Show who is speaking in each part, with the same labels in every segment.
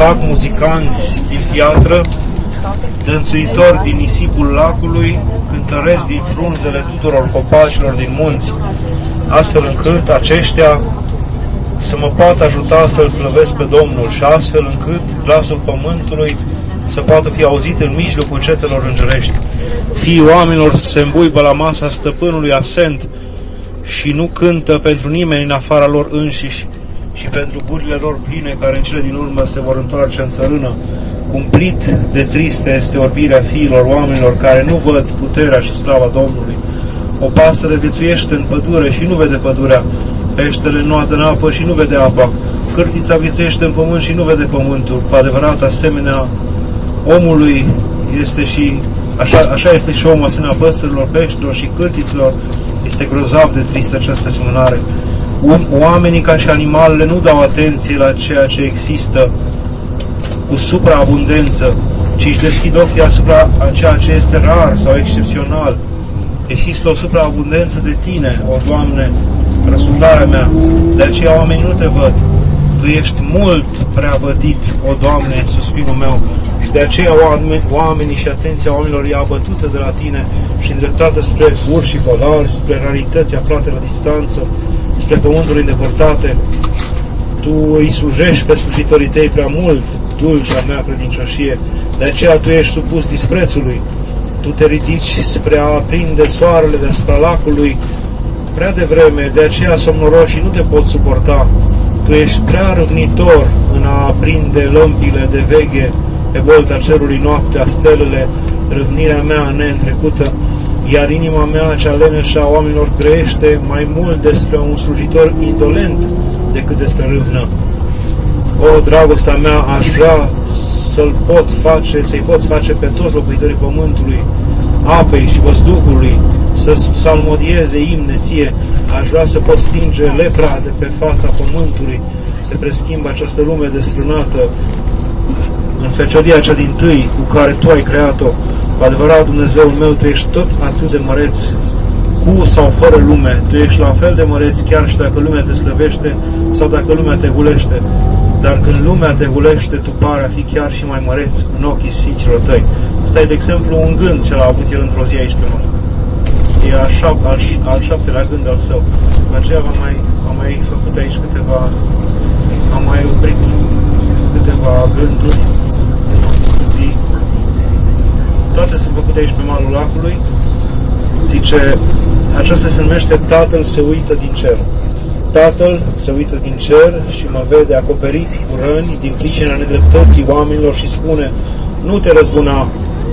Speaker 1: fac muzicanți din piatră, dănțuitori din nisipul lacului, cântăresc din frunzele tuturor copacilor din munți, astfel încât aceștia să mă poată ajuta să-L slăvesc pe Domnul și astfel încât glasul pământului să poată fi auzit în mijlocul cetelor îngerești. Fiii oamenilor se îmbuibă la masa stăpânului absent și nu cântă pentru nimeni în afara lor înșiși și pentru gurile lor pline, care în cele din urmă se vor întoarce în țărână. Cumplit de tristă este orbirea fiilor oamenilor care nu văd puterea și slava Domnului. O pasăre viețuiește în pădure și nu vede pădurea, peștele nuată în apă și nu vede apa, cârtița viețuiește în pământ și nu vede pământul. Cu adevărat, asemenea omului este și așa este și omul, asemenea păsărilor, peștilor și cârtiților. Este grozav de tristă această asemănare. Oamenii, ca și animalele, nu dau atenție la ceea ce există cu supraabundență, ci își deschid ochii asupra a ceea ce este rar sau excepțional. Există o supraabundență de Tine, o Doamne, răsuflarea mea, de aceea oamenii nu Te văd. Tu ești mult prea vădit, o Doamne, suspinul meu, și de aceea oamenii și atenția oamenilor e abătută de la Tine și îndreptată spre urși polari, spre rarități aflate la distanță, spre pământuri îndepărtate. Tu îi slujești pe slujitorii Tăi prea mult, dulcea mea credincioșie, de aceea Tu ești supus disprețului. Tu te ridici spre a aprinde soarele deasupra lacului prea devreme, de aceea somnoroșii nu Te pot suporta. Tu ești prea râvnitor în a aprinde lămpile de veche pe bolta cerului noaptea, stelele, râvnirea mea neîntrecută, iar inima mea, cea leneșă a oamenilor, grăiește mai mult despre un slujitor indolent decât despre râvnă. O, dragostea mea, aș vrea să-i pot face pe toți locuitorii pământului, apei și văzduhului, să psalmodieze imne Ție. Aș vrea să pot stinge lepra de pe fața pământului, să preschimbă această lume destrânată în fecioria cea dintâi cu care Tu ai creat-o. Cu adevărat, Dumnezeul meu, Tu ești tot atât de măreț, cu sau fără lume. Tu ești la fel de măreț chiar și dacă lumea Te slăvește sau dacă lumea Te hulește. Dar când lumea Te hulește, Tu pare a fi chiar și mai măreț în ochii Sfinților Tăi. Ăsta e, de exemplu, un gând ce l-a avut el într-o zi aici pe mână. E al șaptelea gând al său. După aceea am mai făcut aici am mai oprit câteva gânduri zi. Toate sunt făcute aici pe malul lacului. Zice, aceasta se numește Tatăl se uită din cer. Tatăl se uită din cer și mă vede acoperit cu răni din pricina nedreptății oamenilor și spune, nu te răzbuna.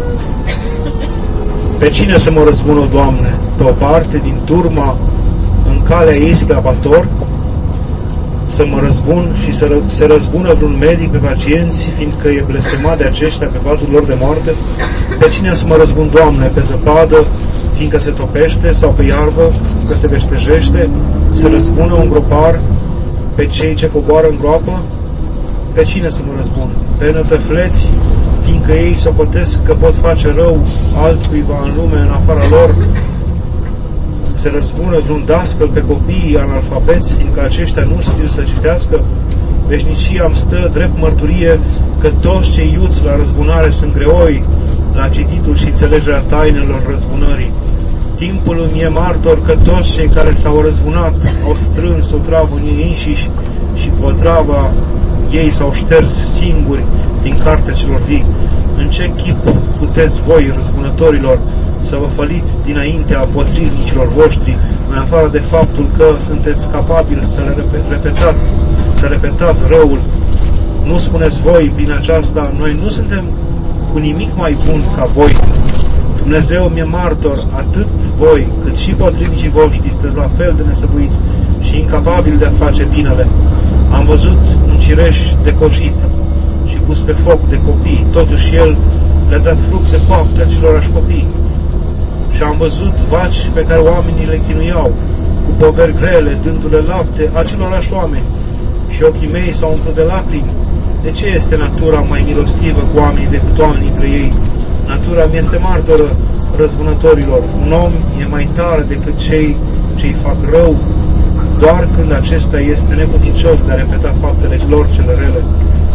Speaker 1: Pe cine să mă răzbună, Doamne? Pe o parte din turma în calea ei spre abator? Să mă răzbun și să se răzbună vreun medic pe pacienți, fiindcă e blestemat de aceștia pe patul lor de moarte? Pe cine să mă răzbun, Doamne? Pe zăpadă, fiindcă se topește, sau pe iarbă, că se veștejește? Să răzbună un gropar pe cei ce coboară în groapă? Pe cine să mă răzbun? Pe nătăfleți, fiindcă ei socotesc că pot face rău altcuiva în lume în afara lor? Se răzbună vreun dascăl pe copiii analfabeți, fiindcă aceștia nu știu să citească? Veșnicia îmi stă drept mărturie că toți cei iuți la răzbunare sunt greoi la cititul și înțelegerea tainelor răzbunării. Timpul îmi e martor că toți cei care s-au răzbunat au strâns o travă în ei înșiși și cu o travă ei s-au șters singuri din cartea celor vii. În ce chip puteți voi, răzbunătorilor, să vă făliți dinaintea potrivnicilor voștri, în afară de faptul că sunteți capabili să repetați răul? Nu spuneți voi prin aceasta, noi nu suntem cu nimic mai bun ca voi? Dumnezeu mi-e martor, atât voi cât și potrivnicii voștri sunteți la fel de nesăbuiți și incapabili de a face binele. Am văzut un cireș decoșit și pus pe foc de copii, totuși el le-a dat fructe coapte acelorași copii. Și am văzut vaci pe care oamenii le chinuiau, cu poveri grele, dându-le lapte acelorași oameni, și ochii mei s-au umplut de lacrimi. De ce este natura mai milostivă cu oamenii decât oamenii între ei? Natura mi este martoră răzbunătorilor. Un om e mai tare decât cei ce-i fac rău, doar când acesta este neputincios de a repeta faptele lor cele rele.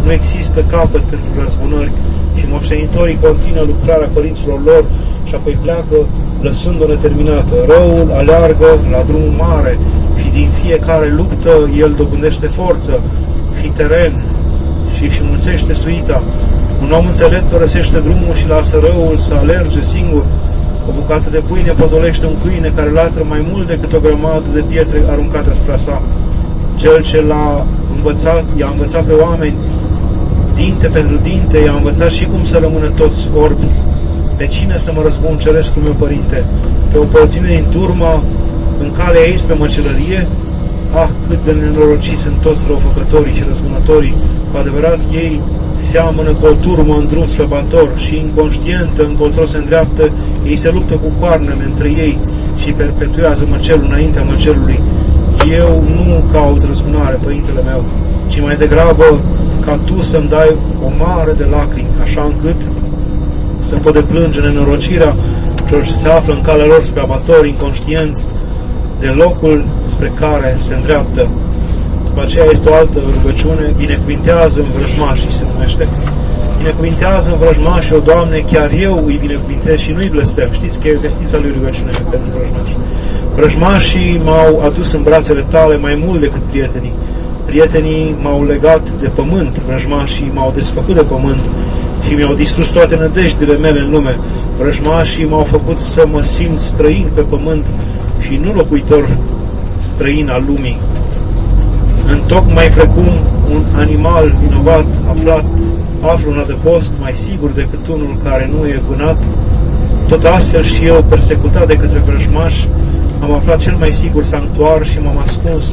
Speaker 1: nu există capăt pentru răzbunări și moștenitorii continuă lucrarea părinților lor și apoi pleacă lăsând-o neterminată. Răul aleargă la drumul mare și din fiecare luptă el dobândește forță și teren și își înmulțește suita. Un om înțelept părăsește drumul și lasă răul să alerge singur. O bucată de pâine podolește un câine care latră mai mult decât o grămadă de pietre aruncate asupra sa. Cel ce l-a învățat, i-a învățat pe oameni, dinte pentru dinte, i-a învățat și cum să rămână toți orbi. De cine să mă răzbun cerescul meu părinte? Pe o părțime din turma, în calea ei spre măcelărie? Ah, cât de nenorociți sunt toți răufăcătorii și răzbunătorii! Cu adevărat, ei seamănă cu o turmă în drum spre bator și inconștientă încotro se îndreaptă, ei se luptă cu coarnele între ei și perpetuează măcelul înaintea măcelului. Eu nu caut răzbunare, părintele meu, ci mai degrabă ca tu să-mi dai o mare de lacrimi, așa încât să pot deplânge nenorocirea celor ce se află în calea lor spre abatori, inconștienți de locul spre care se îndreaptă. După aceea este o altă rugăciune, binecuvintează-mi vrăjmașii, se numește. Binecuvintează-mi vrăjmașii, o Doamne, chiar eu îi binecuvintez și nu-i blestem. Știți că e vestită lui rugăciune pentru vrăjmași. Vrăjmașii m-au adus în brațele tale mai mult decât prietenii. Prietenii m-au legat de pământ, vrăjmașii m-au desfăcut de pământ și mi-au distrus toate nădejdile mele în lume. Vrăjmașii m-au făcut să mă simt străin pe pământ și nu locuitor străin al lumii. Întocmai precum un animal vinovat află un adăpost mai sigur decât unul care nu e vânat, tot astfel și eu, persecutat de către vrăjmași, am aflat cel mai sigur sanctuar și m-am ascuns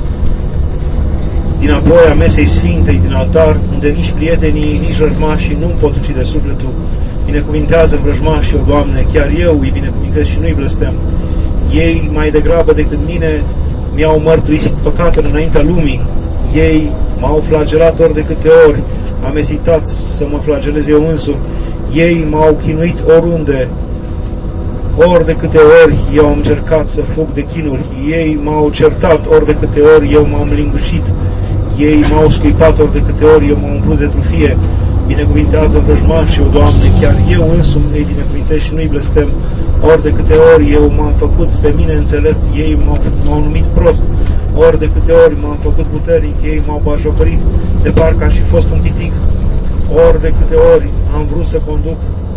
Speaker 1: dinapoi a mesei sfintei din altar, unde nici prietenii, nici vrăjmașii nu-mi pot ucide sufletul. Binecuvintează vrăjmașii, o Doamne, chiar eu îi binecuvintez și nu-i blestem. Ei, mai degrabă decât mine, mi-au mărturisit păcatele înaintea lumii. Ei m-au flagelat ori de câte ori am ezitat să mă flagelez eu însumi. Ei m-au chinuit oriunde, ori de câte ori eu am încercat să fug de chinuri. Ei m-au certat ori de câte ori eu m-am lingușit. Ei m-au scuipat ori de câte ori eu m-am umplut de trufie. Binecuvintează vrăjmașii, o Doamne, chiar eu însumi îi binecuvintez și nu-i blestem. Ori de câte ori eu m-am făcut pe mine înțelept, ei m-au numit prost. Ori de câte ori m-am făcut puternic, ei m-au bajocărit, de parcă aș fi fost un pitic. Ori de câte ori am vrut să conduc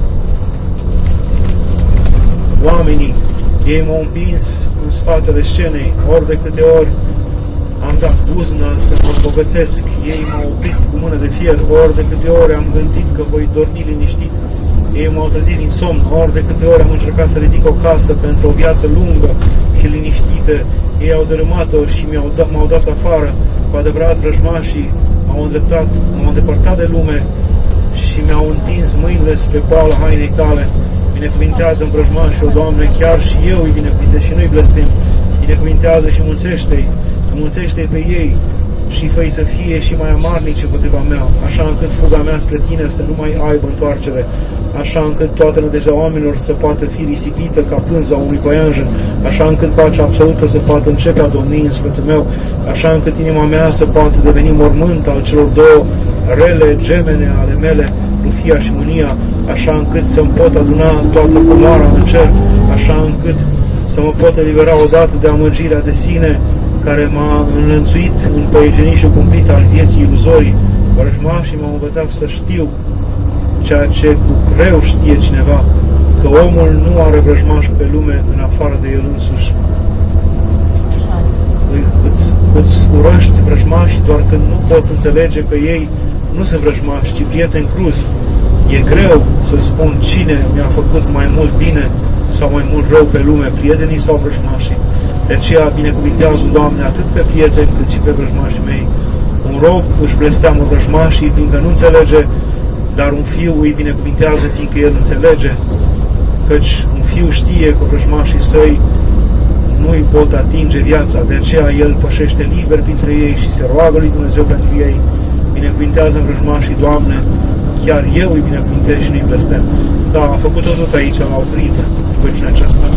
Speaker 1: oamenii, ei m-au împins în spatele scenei. Ori de câte ori am dat buznă să mă îmbogățesc, ei m-au oprit cu mână de fier. Ori de câte ori am gândit că voi dormi liniștit, ei m-au trezit din somn. Ori de câte ori am încercat să ridic o casă pentru o viață lungă și liniștită, ei au dărâmat-o și m-au dat afară. Cu adevărat, vrăjmașii m-au îndepărtat de lume și mi-au întins mâinile spre poala hainei tale. Binecuvintează-mi vrăjmașii, o Doamne, chiar și eu îi binecuvintez și nu-i blestem. Binecuvintează și mulțește-i pe ei și fă-i să fie și mai amarnici împotriva mea, așa încât fuga mea spre tine să nu mai aibă întoarcere, așa încât toată nădejdea oamenilor să poată fi risipită ca pânza unui păianjen, așa încât pacea absolută să poată începe a domni în sufletul meu, așa încât inima mea să poată deveni mormânt al celor două rele gemene ale mele, trufia și mânia, așa încât să-mi pot aduna toată comoara în cer, așa încât să mă pot elibera odată de amăgirea de sine care m-a înlănțuit în păiejenișul cumplit al vieții iluzorii. Vrăjmașii m-au învățat să știu ceea ce cu greu știe cineva, că omul nu are vrăjmași pe lume în afară de el însuși. Îți urăști vrăjmașii doar când nu poți înțelege că ei nu sunt vrăjmași, ci prieteni cruzi. E greu să spun cine mi-a făcut mai mult bine sau mai mult rău pe lume, prietenii sau vrăjmașii. De aceea binecuvintează, Doamne, atât pe prieteni cât și pe vrăjmașii mei. Un rob își blesteamă vrăjmașii fiindcă nu înțelege, dar un fiu îi binecuvintează fiindcă el înțelege, căci un fiu știe că vrăjmașii săi nu îi pot atinge viața, de aceea el pășește liber printre ei și se roagă lui Dumnezeu pentru ei. Binecuvintează vrăjmașii, Doamne, chiar eu îi binecuvintez și nu-i blestem. Da, am făcut-o tot aici, am oprit rugăciunea aceasta.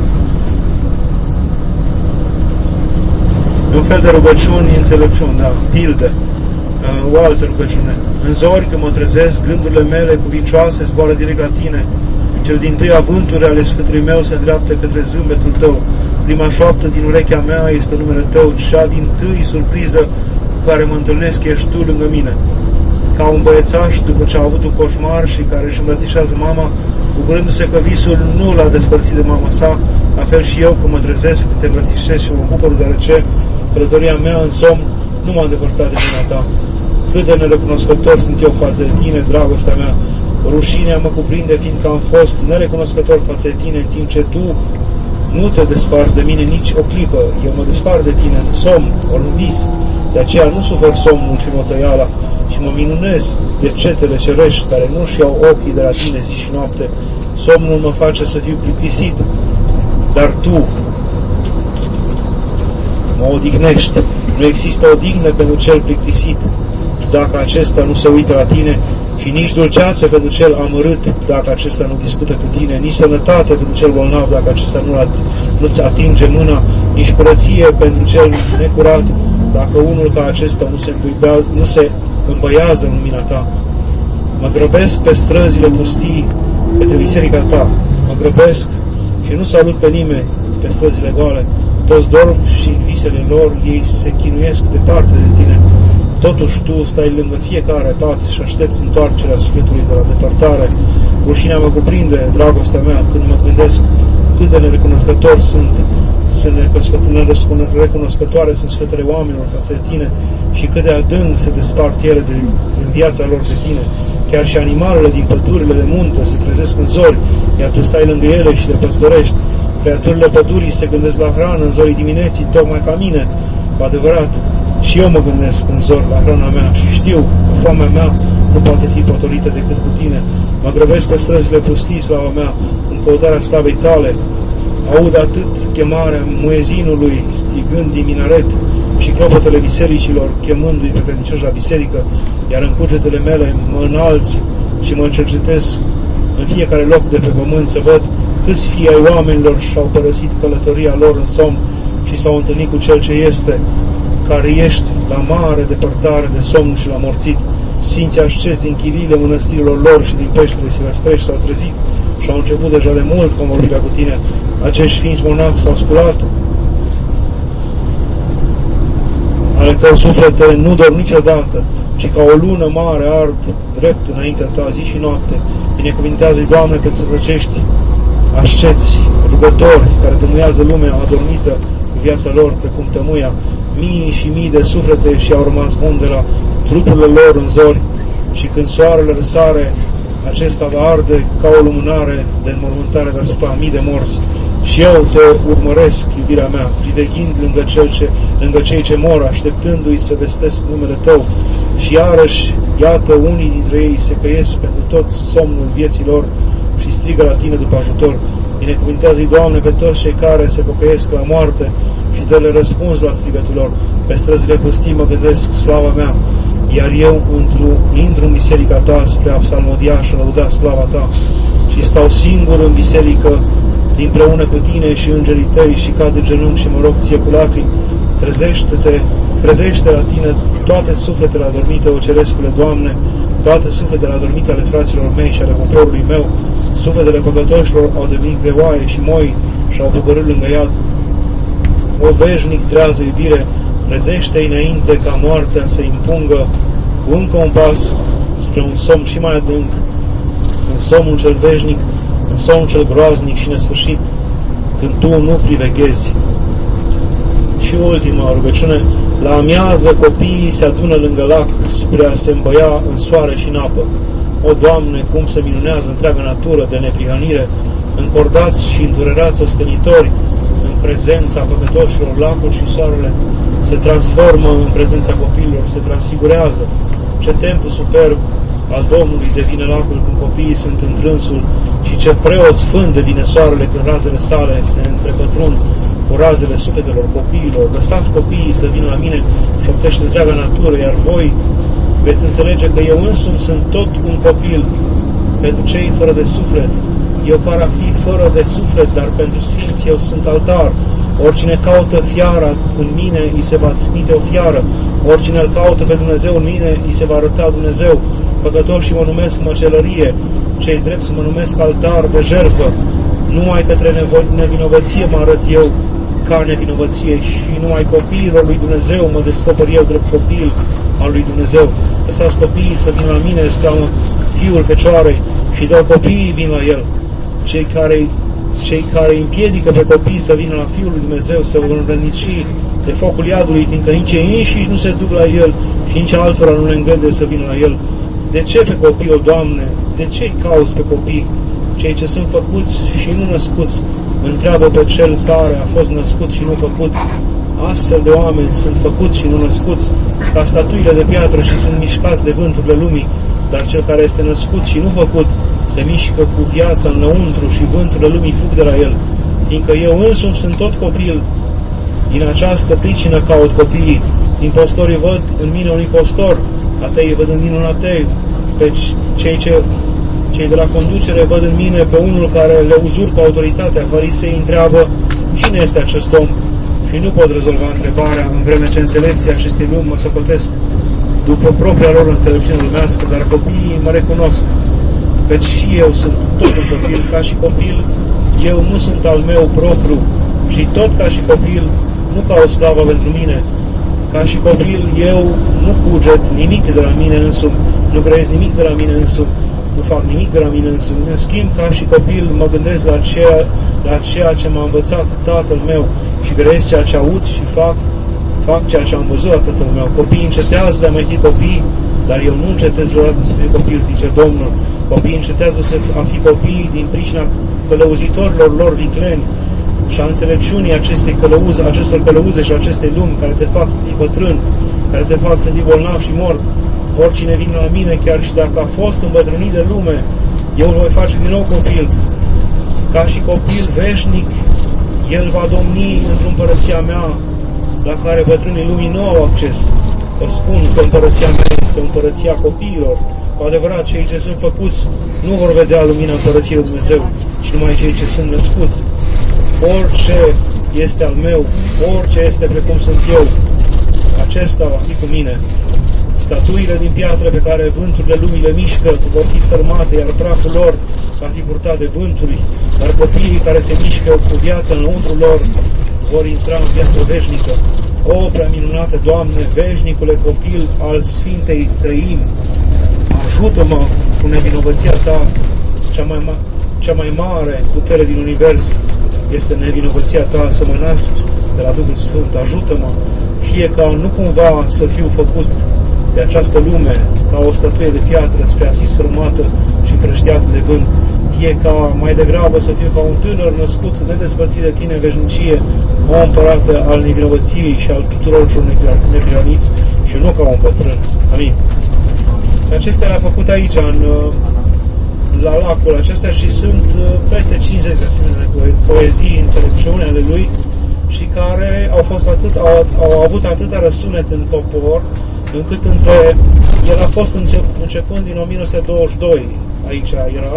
Speaker 1: E un fel de rugăciuni, înțelepciuni, da, pilde. O altă rugăciune. În zori, când mă trezesc, gândurile mele cuvincioase zboară direct la tine. Cel dintâi avânturi ale sufletului meu se îndreaptă către zâmbetul tău. Prima șoaptă din urechea mea este numele tău, cea dintâi surpriză cu care mă întâlnesc ești tu lângă mine. Ca un băiețaș, după ce a avut un coșmar și care își îmbrățișează mama, bucurându-se că visul nu l-a despărțit de mama sa, la fel și eu, când mă trezesc, te îmbrățișez și mă bucur, deoarece călătoria mea în somn nu m-a îndepărtat de mâna ta. Cât de nerecunoscător sunt eu față de tine, dragostea mea. Rușinea mă cuprinde, fiindcă am fost nerecunoscător față de tine, în timp ce tu nu te desparți de mine nici o clipă. Eu mă despart de tine în somn, ori în vis. De aceea nu sufer somnul și moțăiala și mă minunez de cetele cerești care nu-și iau ochii de la tine zi și noapte. Somnul mă face să fiu plictisit, dar tu mă odihnești. Nu există odihnă pentru cel plictisit dacă acesta nu se uită la tine, și nici dulceață pentru cel amărât dacă acesta nu discută cu tine, nici sănătate pentru cel bolnav dacă acesta nu-ți atinge mâna, nici curăție pentru cel necurat dacă unul ca acesta nu se îmbăiază în lumina ta. Mă grăbesc pe străzile pustii către biserica ta, mă grăbesc și nu salut pe nimeni pe străzile goale. Toți dorm și în visele lor ei se chinuiesc departe de tine. Totuși tu stai lângă fiecare pat și aștepți întoarcerea sufletului de la depărtare. Rușinea mă cuprinde, dragostea mea, când mă gândesc cât de nerecunoscători sunt nerecunoscătoare sunt sfetele oamenilor față de tine și cât de adânc se despart ele în viața lor de tine. Chiar și animalele din pădurile de munte se trezesc în zori, iar tu stai lângă ele și le păstorești. Creaturile pădurii se gândesc la hrană în zorii dimineții, tocmai ca mine. Cu adevărat, și eu mă gândesc în zor la hrana mea și știu că foamea mea nu poate fi potolită decât cu tine. Mă grăbesc pe străzile pustii, slava mea, în căutarea slavei tale. Aud atât chemarea muezinului strigând din minaret și clopotele bisericilor chemându-i pe credincioși la biserică, iar în cugetele mele mă înalți și mă cercetez în fiecare loc de pe pământ să văd câți fii ai oamenilor și-au părăsit călătoria lor în somn și s-au întâlnit cu Cel ce este, care ești la mare depărtare de somn și la morțit. Sfinții ascezi din chiriile mănăstirilor lor și din peștele silvestrești s-au trezit și au început deja de mult convorbirea cu tine. Acești sfinți monachi s-au sculat, ale căror suflete nu dorm niciodată, ci ca o lună mare ard drept înaintea ta zi și noapte. Binecuvintează-i, Doamne, pe toți acești asceți, rugători, care tămâiază lumea adormită cu viața lor, precum tămâia mii și mii de suflete și au rămas buni de la trupurile lor în zori, și când soarele răsare, acesta va arde ca o lumânare de înmormântare deasupra mii de morți. Și eu te urmăresc, iubirea mea, priveghind lângă cei ce mor, așteptându-i să vestesc numele tău. Și iarăși, iată, unii dintre ei se căiesc pentru tot somnul vieții lor și strigă la tine după ajutor. Binecuvintează-i, Doamne, pe toți cei care se pocăiesc la moarte și dă-le răspuns la strigătul lor. Pe străzile pustii mă gândesc slava mea, iar eu intru în biserica ta spre a psalmodia și lăuda slava ta și stau singur în biserică împreună cu tine și îngerii tăi și cad de genunchi și mă rog ție cu lacrimi. Trezește la tine toate sufletele adormite, o cerescule, Doamne, toate sufletele adormite ale fraților mei și ale poporului meu. Sufletele păcătoșilor au devenit greoaie și moi și au pogorât lângă iad. O veșnic trează iubire, trezește-i înainte ca moartea să impungă cu încă un pas spre un somn și mai adânc, în somnul cel veșnic, în somnul cel groaznic și nesfârșit, când tu nu priveghezi. Și ultima rugăciune, la amiază copiii se adună lângă lac spre a se îmbăia în soare și în apă. O, Doamne, cum se minunează întreaga natură de neprihănire, încordați și îndurerați ostenitori în prezența păcătoșilor, lacul și soarele se transformă în prezența copiilor, se transfigurează. Ce templu superb al Domnului devine lacul când copiii sunt în trânsul și ce preot sfânt devine soarele când razele sale se întrepătrund cu razele sufletelor copiilor. Lăsați copiii să vină la mine și optește întreaga natură, iar voi veți înțelege că eu însumi sunt tot un copil pentru cei fără de suflet. Eu par a fi fără de suflet, dar pentru sfinți eu sunt altar. Oricine caută fiara în mine, îi se va trimite o fiară. Oricine îl caută pe Dumnezeu în mine, îi se va arăta Dumnezeu. Păcătoși mă numesc măcelărie, cei drepți mă numesc altar de jertfă. Numai către nevinovăție mă arăt eu ca nevinovăție și numai copiilor lui Dumnezeu mă descoper eu drept copil al lui Dumnezeu. Lăsați copiii să vină la mine, exclamă Fiul Fecioarei, și doar copiii vin la El. Cei care împiedică pe copii să vină la Fiul lui Dumnezeu, să vor înrădnici de focul iadului, fiindcă nici ei înșiși nu se duc la El și nici altora nu le îngăduie să vină la El. De ce pe copii, o Doamne? De ce îi cauți pe copii? Cei ce sunt făcuți și nu născuți, întreabă pe cel care a fost născut și nu făcut. Astfel de oameni sunt făcuți și nu născuți, ca statuile de piatră și sunt mișcați de vânturile lumii, dar cel care este născut și nu făcut se mișcă cu viața înăuntru și vânturile lumii fug de la el. Fiindcă eu însumi sunt tot copil, din această pricină caut copiii. Impostorii văd în mine un impostor, ateii văd în mine un ateu, căci cei de la conducere văd în mine pe unul care le uzurpă autoritatea. Farisei întreabă, cine este acest om? Și nu pot rezolva întrebarea, în vreme ce înțelepții acestei lumi mă socotesc după propria lor înțelepciune lumească, dar copiii mă recunosc, căci și eu sunt tot un copil. Ca și copil, eu nu sunt al meu propriu, și tot ca și copil nu caut slava pentru mine. Ca și copil, eu nu cuget nimic de la mine însumi, nu creez nimic de la mine însumi, nu fac nimic de la mine însumi. În schimb, ca și copil, mă gândesc la ceea ce m-a învățat Tatăl meu și creez ceea ce aud și fac ceea ce am văzut la Tatăl meu. Copiii încetează de a mai fi copii, dar eu nu încetez vreodată să fiu copil, zice Domnul. Copiii încetează a fi copii din pricina călăuzitorilor lor vicleni și a înțelepciunii acestor călăuze și acestei lumi, care te fac să fii bătrân, care te fac să fii bolnav și mort. Oricine vine la mine, chiar și dacă a fost îmbătrânit de lume, eu îl voi face din nou copil. Ca și copil veșnic, el va domni într-o împărăția mea, la care bătrânii lumii nu au acces. Vă spun că împărăția mea este împărăția copiilor. Cu adevărat, cei ce sunt făcuți nu vor vedea lumina împărăției lui Dumnezeu, ci numai cei ce sunt născuți. Orice este al meu, orice este precum sunt eu, acesta va fi cu mine. Statuile din piatră pe care vânturile lumii le mișcă vor fi stărmate, iar praful lor va fi purtat de vânturi, dar copiii care se mișcă cu viața înăuntru lor vor intra în viață veșnică. O, prea minunată Doamne, veșnicule copil al Sfintei Trăimi, ajută-mă cu nevinovăția Ta, cea mai mare putere din univers este nevinovăția Ta, să mă nasc de la Duhul Sfânt. Ajută-mă, fie ca nu cumva să fiu făcut de această lume ca o statuie de piatră spre a fi sfârmată și împrăștiată de vânt, fie ca mai degrabă să fiu ca un tânăr născut nedespărțit de Tine în veșnicie, o împărată al nevinovăției și al tuturor celor neprihăniți și nu ca un bătrân. Amin. Acestea le-a făcut aici, la lacul acesta, și sunt peste 50 de asemenea poezii, înțelepciune ale lui, și care au avut atâta răsunet în popor, încât el a fost începând din 1922 aici era,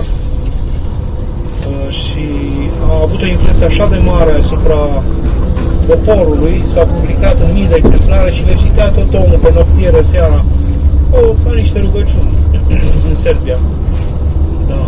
Speaker 1: și a avut o influență așa de mare asupra poporului, s-a publicat în mii de exemplare și le citea tot omul pe noptieră seara, ca niște rugăciuni în Serbia. Da.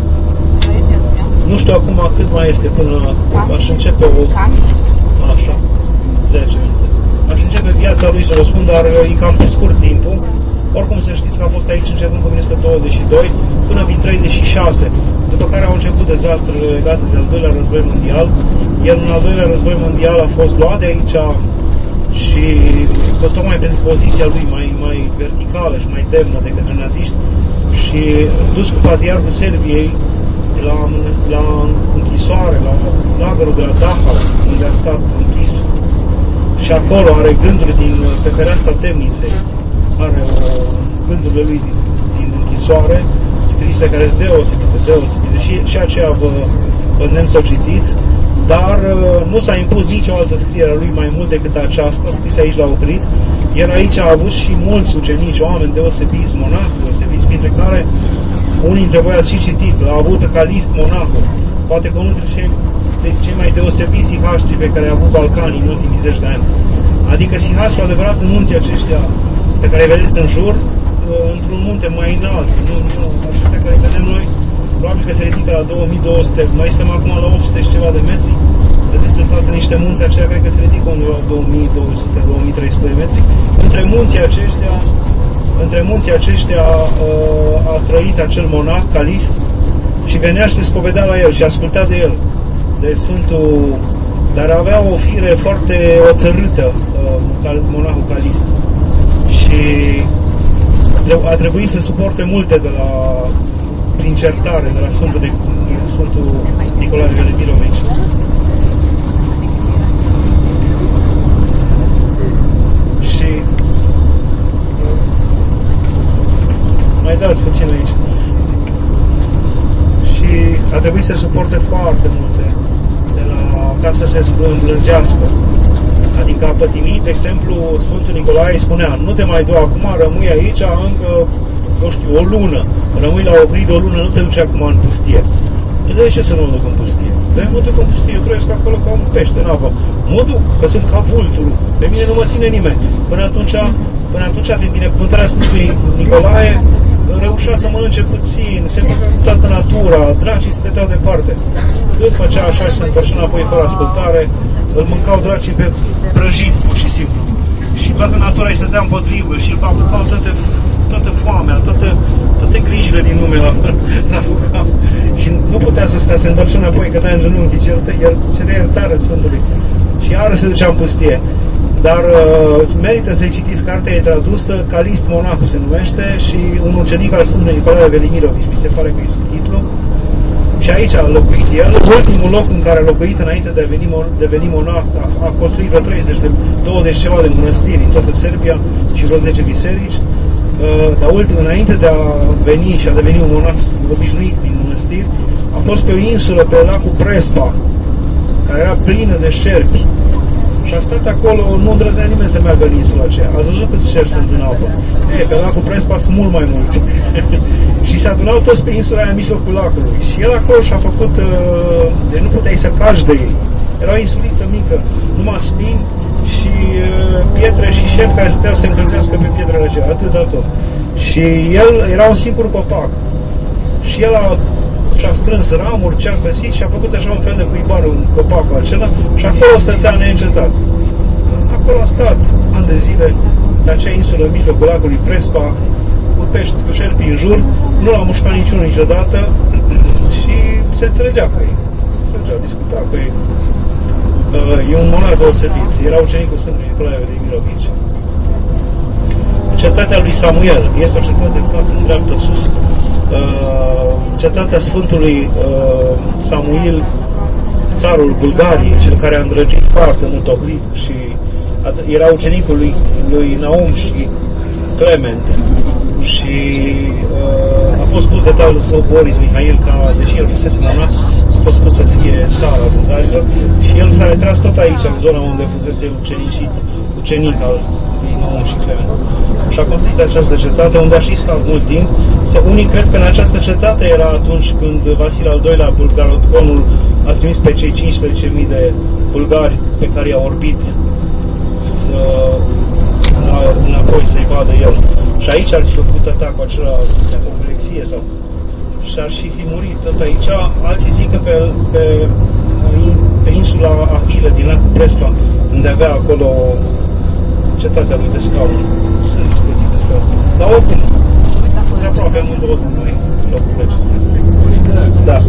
Speaker 1: Nu știu acum cât mai este până aș începe așa, 10 minute. Aș începe viața lui să vă spun, dar e cam pe scurt timpul. Oricum să știți că a fost aici începând cu 1922 până în 36, după care au început dezastrele legate de al doilea război mondial. El în al doilea război mondial a fost luat de aici și tocmai pentru poziția lui mai verticală și mai demnă de către naziști, și dus cu patriarhul Serbiei la închisoare, la lagărul de la Dachau, unde a stat închis. Și acolo are gânduri pe fereastra temniței, are gândurile lui din închisoare, scrise, care sunt deosebite. Și aceea vă îndemn să o citiți, dar nu s-a impus nicio altă scriere a lui mai mult decât aceasta, scrisă aici la Oprit. El aici a avut și mulți ucenici, oameni deosebiți, monahi deosebiți, printre care unii dintre voi ați și citit, l-a avut Calist monahul, poate că unul dintre cei cei mai deosebiți sihaștri pe care a avut Balcanii în ultimii 10 de ani. Adică sihaștri adevărat în munții aceștia pe care îi vedeți în jur, într-un munte mai înalt, nu aceștia care vedem noi, probabil că se ridică la 2200, noi suntem acum la 800 și ceva de metri, vedeți în față niște munți aceia, cred că se ridică undeva la 2200-2300 de metri. Între munții aceștia a trăit acel monah, Calist, și venea și se spovedea la el și asculta de el, de Sfântul, dar avea o fire foarte oțărâtă, monahul Calist, și a trebuit să suporte multe prin certare de la Sfântul Nicolae Velimirovici. Și mai dați puțin aici. Și a trebuit să suporte foarte multe ca să se îmblânzească. Adică a pătimit, de exemplu, Sfântul Nicolae îi spunea, nu te mai du acum, rămâi aici încă, nu știu, o lună. Rămâi la Ohrid o lună, nu te duci acum în pustie. De ce să nu mă duc în pustie? Mă duc în pustie, eu trăiesc acolo ca un pește în apă. Mă duc, că sunt ca vulturul. Pe mine nu mă ține nimeni. Până atunci, din binecuvântarea Sfântului Nicolae, reușea să mănânce puțin, se băga cu toată natura, dracii se dădeau departe. Cât făcea așa și se întorcea înapoi fără ascultare, îl mâncau dracii pe prăjit, pur și simplu. Și toată natura îi stătea împotrivă și îl fabucau toată foamea, toate grijile din lume la făcam. Și nu putea să stea, se întorcea înapoi, că n-a în genunchi, cerea iertare Sfântului. Și iară se ducea în pustie. Dar merită să-i citiți, cartea e tradusă, Calist Monahul se numește, și un ucenic al Sfântului Nicolae Velimirovici, mi se pare că e subtitlul. Și aici a locuit el, ultimul loc în care a locuit înainte de a deveni monah, a construit vreo 20 ceva de mănăstiri în toată Serbia și vreo 10 biserici, dar înainte de a veni și a deveni un monah obișnuit din mănăstiri, a fost pe o insulă, pe lacul Prespa, care era plină de șerpi. Și a stat acolo, nu îndrăznea nimeni să meargă în insula aceea. Ați văzut câți șerpi sunt în apă? Pe lacul Prespa sunt mult mai mulți. Și se adunau toți pe insula aia în mijlocul lacului. Și el acolo și-a făcut, deci nu puteai să cași de ei. Era o insuliță mică, numai spini și pietre și șerpi care stăteau să se încălzească pe pietrele acelea, atât de tot. Și el era un singur copac. Și el și-a strâns ramuri ce-a găsit și a făcut așa un fel de cuibar în copacul acela și acolo stătea neîncetat. Acolo a stat ani de zile pe acea insulă în mijlocul lacului Prespa, cu pești, cu șerpi în jur, nu l-a mușcat niciunul niciodată și se înțelegea cu ei. Discuta cu ei. E un monah deosebit. Era ucenicul Sfântului Nicolae Velimirovici. Cetatea lui Samuel este o cetate față în dreaptă sus. Cetatea Sfântului Samuil, țarul Bulgariei, cel care a îndrăgit foarte mult Ohrid și era ucenicul lui Naum și Clement și a fost pus de tatăl său Boris Mihail, deși el fusese monah, a fost pus să fie țara bulgarilor și el s-a retras tot aici, în zona unde fusese ucenic al lui Naum și Clement. Și a construit această cetate unde a și stat mult timp. Unii cred că în această cetate era atunci când Vasile al II-lea, Bulgaroconul, a trimis pe cei 15.000 de bulgari pe care i-a orbit înapoi să-i vadă el. Și aici ar fi făcut atacul acela de apopulexie și ar fi murit tot aici. Alții zic că pe insula Ahile din lacul Prespa, unde avea acolo cetatea lui de scaun. Sunt discuții despre asta. Dar oricum, se aproape amândouă de noi locurile acestea. Da.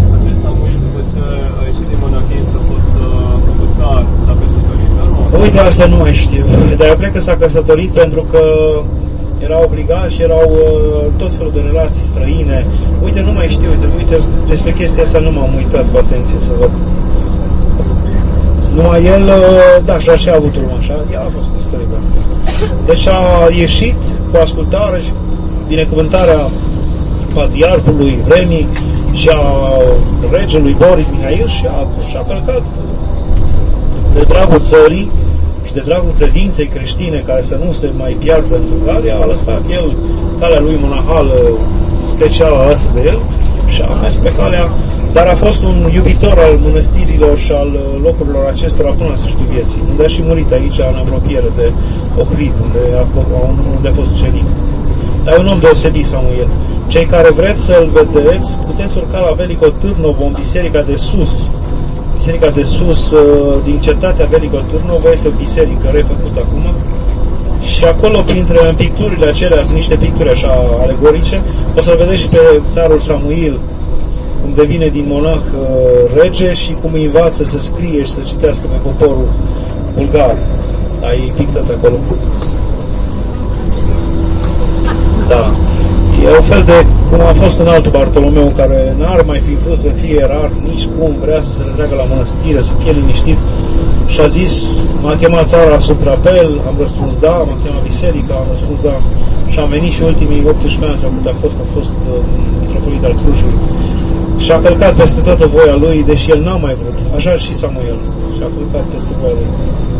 Speaker 1: Uite, asta nu mai știu. Dar eu cred că s-a căsătorit pentru că era obligat și erau tot felul de relații străine. Uite, nu mai știu. Uite, despre chestia asta nu m-am uitat cu atenție să văd. Numai el, da, și așa a avut urmă, așa, ea a fost căsătorită. Deci a ieșit cu ascultare și binecuvântarea patriarhului vremii și a regelui Boris Mihail și a plecat de dragul țării și de dragul credinței creștine care să nu se mai piardă în Bulgaria, a lăsat el calea lui monahală specială alăsă de el și a mers pe calea dar a fost un iubitor al mănăstirilor și al locurilor acestora până la sfârșitul vieții, unde a și murit aici, în apropiere de Ohrid, unde a fost ucenic. Dar e un om deosebit, Samuel. Cei care vreți să-l vedeți, puteți urca la Veliko Târnovo, în biserica de sus. Biserica de sus, din cetatea Veliko Târnovo, este o biserică refăcută acum. Și acolo, printre picturile acelea, sunt niște picturi așa alegorice, o să-l vedeți și pe țarul Samuil, cum devine din monah rege și cum îi învață să scrie și să citească pe poporul bulgar. Ai pictat acolo. Da. E un fel de, cum a fost în altul Bartolomeu, care n-ar mai fi vrut să fie ierarh, nici cum vrea să se retragă la mănăstire, să fie liniștit. Și a zis, m-a chemat țara sub drapel, am răspuns da, m-a chemat biserica, am răspuns da. Și am venit și ultimii 18 ani, sau cât a fost mitropolit al Clujului. Și a călcat peste toată voia lui, deși el n-a mai vrut. Așa și Samuel. Și a călcat peste voia lui.